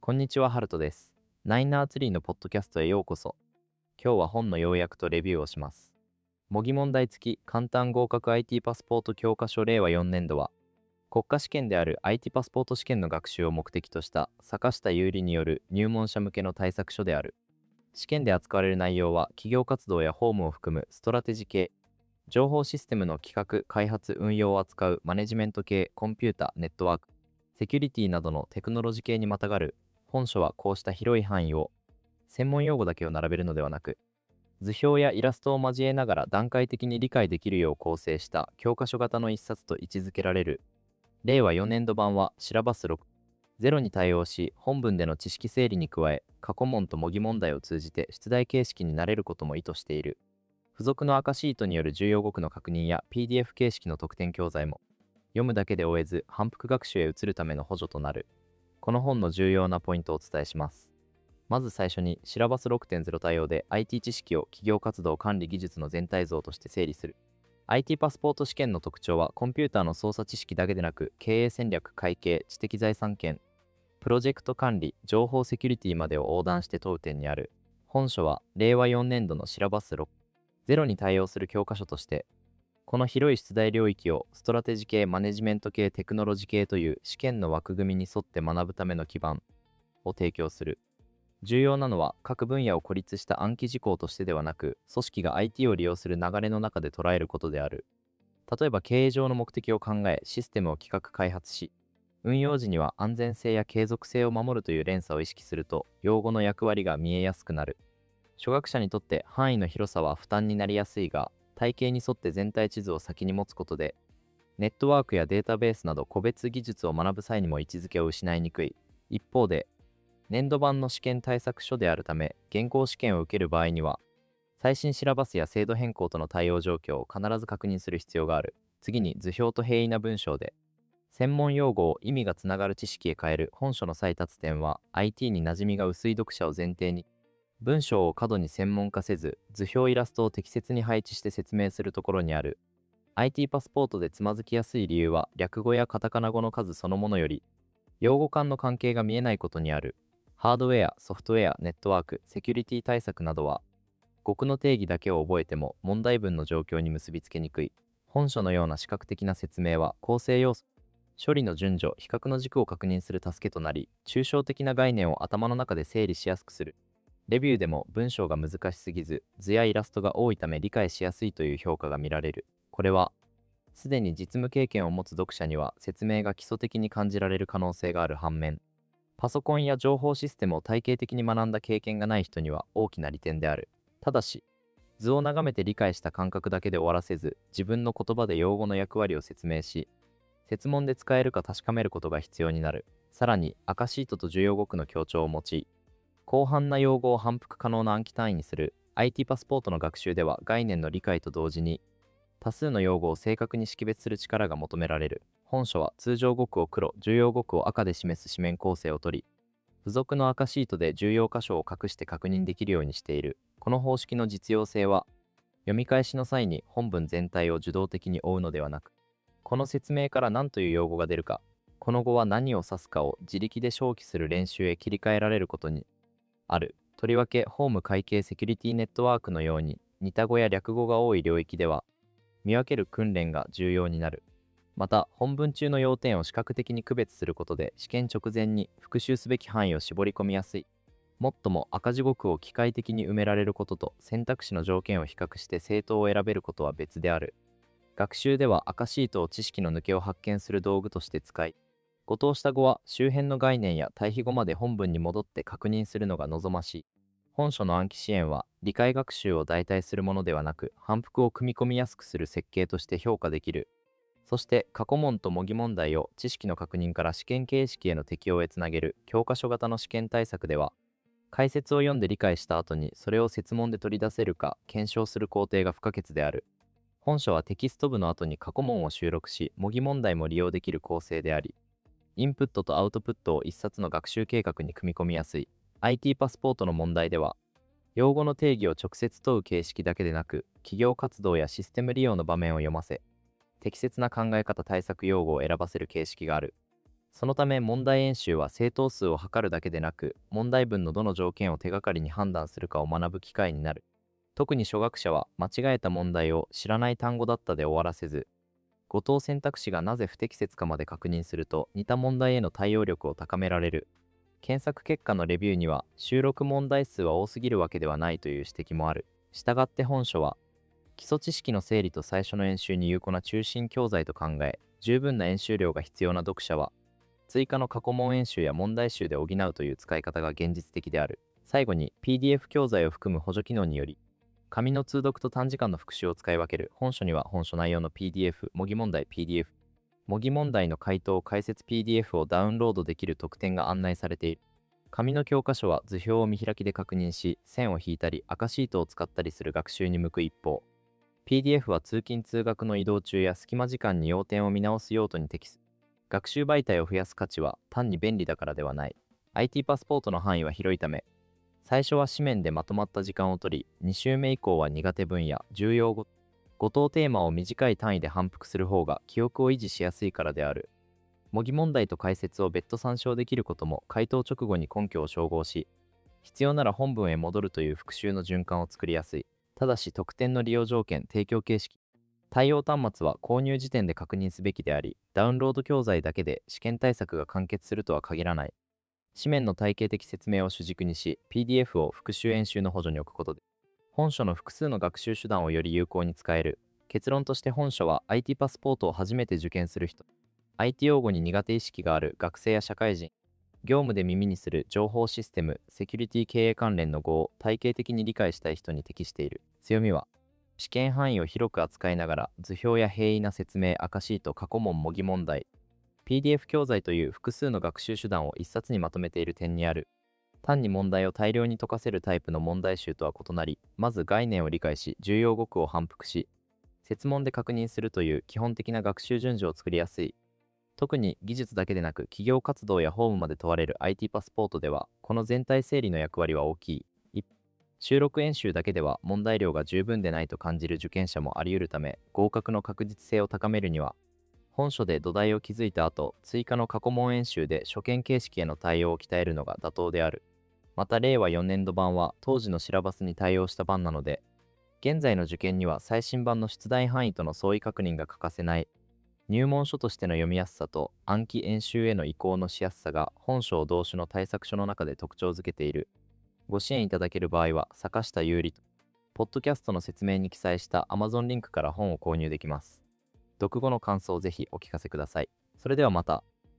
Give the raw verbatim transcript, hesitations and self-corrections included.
こんにちは、ハルトです。ナインナーツリーのポッドキャストへようこそ。今日は本の要約とレビューをします。模擬問題付き簡単合格 アイティー パスポート教科書令和よねん度は、国家試験である アイティー パスポート試験の学習を目的とした坂下有利による入門者向けの対策書である。試験で扱われる内容は、企業活動や法務を含むストラテジ系、情報システムの企画、開発、運用を扱うマネジメント系、コンピュータ、ネットワーク、セキュリティなどのテクノロジー系にまたがる。本書はこうした広い範囲を、専門用語だけを並べるのではなく、図表やイラストを交えながら段階的に理解できるよう構成した教科書型の一冊と位置づけられる。令和よねん度版はシラバスろくてんゼロに対応し、本文での知識整理に加え、過去問と模擬問題を通じて出題形式になれることも意図している。付属の赤シートによる重要語句の確認や ピーディーエフ 形式の特典教材も、読むだけで終えず反復学習へ移るための補助となる。この本の重要なポイントをお伝えします。まず最初に、シラバス ろくてんゼロ 対応で アイティー 知識を企業活動管理技術の全体像として整理する。アイティー パスポート試験の特徴は、コンピューターの操作知識だけでなく、経営戦略、会計、知的財産権、プロジェクト管理、情報セキュリティまでを横断して問う点にある。本書は、令和よねん度のシラバスろくてんゼロに対応する教科書として、この広い出題領域をストラテジ系、マネジメント系、テクノロジー系という試験の枠組みに沿って学ぶための基盤を提供する。重要なのは、各分野を孤立した暗記事項としてではなく、組織が アイティー を利用する流れの中で捉えることである。例えば経営上の目的を考え、システムを企画開発し、運用時には安全性や継続性を守るという連鎖を意識すると、用語の役割が見えやすくなる。初学者にとって範囲の広さは負担になりやすいが、体系に沿って全体地図を先に持つことで、ネットワークやデータベースなど個別技術を学ぶ際にも位置づけを失いにくい。一方で、年度版の試験対策書であるため、現行試験を受ける場合には、最新シラバスや制度変更との対応状況を必ず確認する必要がある。次に、図表と平易な文章で、専門用語を意味がつながる知識へ変える。本書の再達点は、アイティー に馴染みが薄い読者を前提に、文章を過度に専門化せず、図表イラストを適切に配置して説明するところにある。アイティー パスポートでつまずきやすい理由は、略語やカタカナ語の数そのものより、用語間の関係が見えないことにある。ハードウェア、ソフトウェア、ネットワーク、セキュリティ対策などは、語句の定義だけを覚えても問題文の状況に結びつけにくい。本書のような視覚的な説明は、構成要素、処理の順序、比較の軸を確認する助けとなり、抽象的な概念を頭の中で整理しやすくする。レビューでも文章が難しすぎず、図やイラストが多いため理解しやすいという評価が見られる。これは、すでに実務経験を持つ読者には説明が基礎的に感じられる可能性がある反面、パソコンや情報システムを体系的に学んだ経験がない人には大きな利点である。ただし、図を眺めて理解した感覚だけで終わらせず、自分の言葉で用語の役割を説明し、設問で使えるか確かめることが必要になる。さらに、赤シートと重要語句の強調を用い、広範な用語を反復可能な暗記単位にする。 アイティー パスポートの学習では、概念の理解と同時に多数の用語を正確に識別する力が求められる。本書は通常語句を黒、重要語句を赤で示す紙面構成をとり、付属の赤シートで重要箇所を隠して確認できるようにしている。この方式の実用性は、読み返しの際に本文全体を受動的に追うのではなく、この説明から何という用語が出るか、この語は何を指すかを自力で消記する練習へ切り替えられることにある。とりわけ、法務会計セキュリティネットワークのように似た語や略語が多い領域では、見分ける訓練が重要になる。また、本文中の要点を視覚的に区別することで、試験直前に復習すべき範囲を絞り込みやすい。もっとも、赤字語句を機械的に埋められることと選択肢の条件を比較して正答を選べることは別である。学習では赤シートを知識の抜けを発見する道具として使い、誤答した語は周辺の概念や対比語まで本文に戻って確認するのが望ましい。本書の暗記支援は、理解学習を代替するものではなく、反復を組み込みやすくする設計として評価できる。そして、過去問と模擬問題を知識の確認から試験形式への適用へつなげる教科書型の試験対策では、解説を読んで理解した後にそれを設問で取り出せるか検証する工程が不可欠である。本書はテキスト部の後に過去問を収録し、模擬問題も利用できる構成であり、インプットとアウトプットを一冊の学習計画に組み込みやすい。アイティー パスポートの問題では、用語の定義を直接問う形式だけでなく、企業活動やシステム利用の場面を読ませ、適切な考え方対策用語を選ばせる形式がある。 そのため問題演習は正答数を測るだけでなく、問題文のどの条件を手がかりに判断するかを学ぶ機会になる。特に初学者は間違えた問題を知らない単語だったで終わらせず、誤答選択肢がなぜ不適切かまで確認すると似た問題への対応力を高められる。検索結果のレビューには収録問題数は多すぎるわけではないという指摘もある。したがって本書は基礎知識の整理と最初の演習に有効な中心教材と考え、十分な演習量が必要な読者は追加の過去問演習や問題集で補うという使い方が現実的である。最後に ピーディーエフ 教材を含む補助機能により紙の通読と短時間の復習を使い分ける。本書には本書内容の ピーディーエフ、模擬問題 ピーディーエフ、模擬問題の回答解説 ピーディーエフ をダウンロードできる特典が案内されている。紙の教科書は図表を見開きで確認し、線を引いたり赤シートを使ったりする学習に向く一方、ピーディーエフ は通勤通学の移動中や隙間時間に要点を見直す用途に適す。学習媒体を増やす価値は単に便利だからではない。アイティー パスポートの範囲は広いため、最初は紙面でまとまった時間を取り、に週目以降は苦手分野、重要語、ご答テーマを短い単位で反復する方が記憶を維持しやすいからである。模擬問題と解説を別途参照できることも回答直後に根拠を照合し、必要なら本文へ戻るという復習の循環を作りやすい。ただし特典の利用条件、提供形式、対応端末は購入時点で確認すべきであり、ダウンロード教材だけで試験対策が完結するとは限らない。紙面の体系的説明を主軸にし、ピーディーエフ を復習演習の補助に置くことで、本書の複数の学習手段をより有効に使える。結論として本書は アイティー パスポートを初めて受験する人、アイティー 用語に苦手意識がある学生や社会人、業務で耳にする情報システム、セキュリティ経営関連の語を体系的に理解したい人に適している。強みは、試験範囲を広く扱いながら図表や平易な説明、赤シート、過去問、模擬問題、ピーディーエフ 教材という複数の学習手段を一冊にまとめている点にある。単に問題を大量に解かせるタイプの問題集とは異なり、まず概念を理解し、重要語句を反復し、設問で確認するという基本的な学習順序を作りやすい。特に技術だけでなく企業活動や法務まで問われる アイティー パスポートでは、この全体整理の役割は大きい。一収録演習だけでは問題量が十分でないと感じる受験者もあり得るため、合格の確実性を高めるには、本書で土台を築いた後、追加の過去問演習で初見形式への対応を鍛えるのが妥当である。また令和よねん度版は当時のシラバスに対応した版なので、現在の受験には最新版の出題範囲との相違確認が欠かせない。入門書としての読みやすさと暗記演習への移行のしやすさが本書を同種の対策書の中で特徴づけている。ご支援いただける場合は坂下有利と、ポッドキャストの説明に記載した Amazon リンクから本を購入できます。読後の感想をぜひお聞かせください。それではまた。